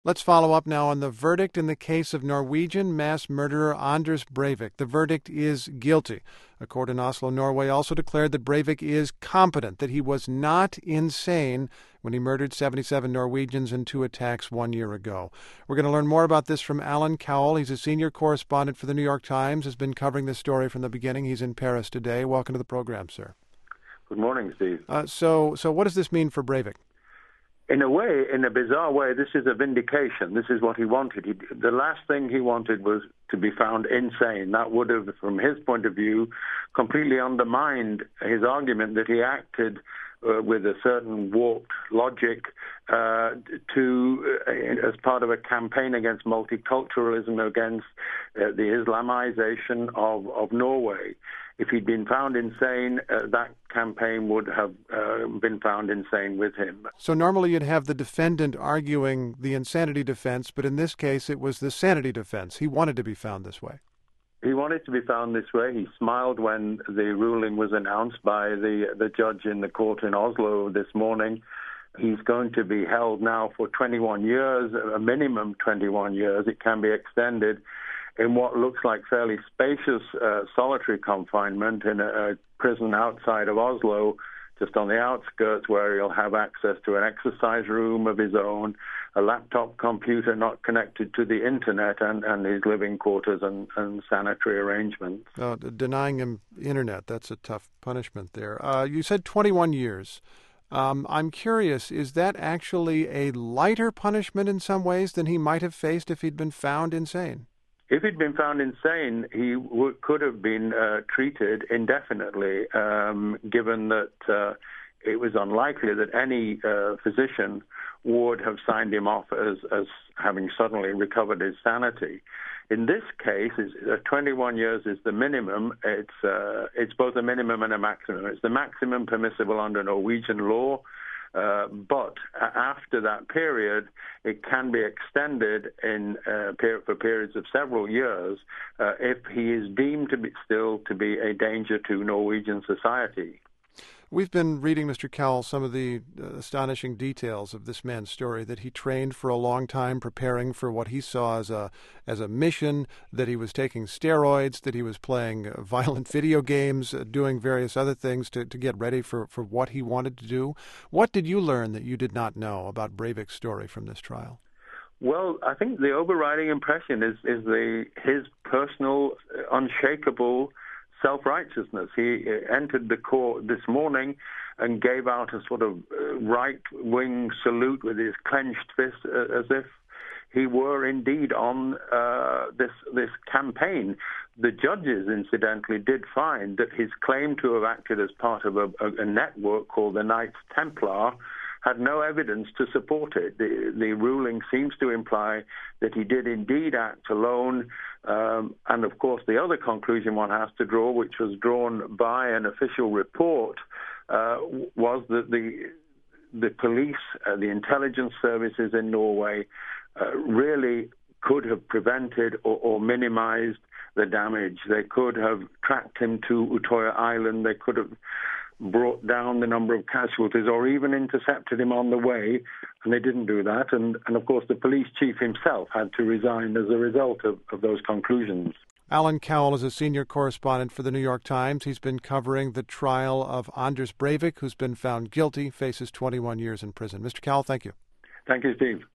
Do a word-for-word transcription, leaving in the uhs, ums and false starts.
Let's follow up now on the verdict in the case of Norwegian mass murderer Anders Breivik. The verdict is guilty. A court in Oslo, Norway, also declared that Breivik is competent, that he was not insane when he murdered seventy-seven Norwegians in two attacks one year ago. We're going to learn more about this from Alan Cowell. He's a senior correspondent for the New York Times, has been covering this story from the beginning. He's in Paris today. Welcome to the program, sir. Good morning, Steve. Uh, so, so what does this mean for Breivik? In a way, in a bizarre way, this is a vindication. This is what he wanted. He, the last thing he wanted was to be found insane. That would have, from his point of view, completely undermined his argument that he acted uh, with a certain warped logic uh, to, uh, as part of a campaign against multiculturalism, against uh, the Islamization of, of Norway. If he'd been found insane, uh, that campaign would have uh, been found insane with him. So normally you'd have the defendant arguing the insanity defense, but in this case it was the sanity defense. He wanted to be found this way. He wanted to be found this way. He smiled when the ruling was announced by the, the judge in the court in Oslo this morning. He's going to be held now for twenty-one years, a minimum twenty-one years. It can be extended in what looks like fairly spacious uh, solitary confinement in a, a prison outside of Oslo, just on the outskirts, where he'll have access to an exercise room of his own, a laptop computer not connected to the internet, and, and his living quarters and, and sanitary arrangements. Uh, denying him internet, that's a tough punishment there. Uh, you said twenty-one years. Um, I'm curious, is that actually a lighter punishment in some ways than he might have faced if he'd been found insane? If he'd been found insane, he w- could have been uh, treated indefinitely, um, given that uh, it was unlikely that any uh, physician would have signed him off as, as having suddenly recovered his sanity. In this case, is, uh, twenty-one years is the minimum. It's uh, it's both a minimum and a maximum. It's the maximum permissible under Norwegian law. Uh, but after that period, it can be extended in uh, per- for periods of several years uh, if he is deemed to be still to be a danger to Norwegian society. We've been reading, Mister Cowell, some of the uh, astonishing details of this man's story, that he trained for a long time preparing for what he saw as a as a mission, that he was taking steroids, that he was playing uh, violent video games, uh, doing various other things to, to get ready for, for what he wanted to do. What did you learn that you did not know about Breivik's story from this trial? Well, I think the overriding impression is, is the his personal, unshakable self-righteousness. He entered the court this morning and gave out a sort of right-wing salute with his clenched fist, uh, as if he were indeed on uh, this this campaign. The judges, incidentally, did find that his claim to have acted as part of a, a, a network called the Knights Templar had no evidence to support it. The, the ruling seems to imply that he did indeed act alone. Um, and, of course, the other conclusion one has to draw, which was drawn by an official report, uh, was that the the police, uh, the intelligence services in Norway, uh, really could have prevented or, or minimized the damage. They could have tracked him to Utoya Island. They could have brought down the number of casualties or even intercepted him on the way, and they didn't do that. And, and of course, the police chief himself had to resign as a result of, of those conclusions. Alan Cowell is a senior correspondent for the New York Times. He's been covering the trial of Anders Breivik, who's been found guilty, faces twenty-one years in prison. Mister Cowell, thank you. Thank you, Steve.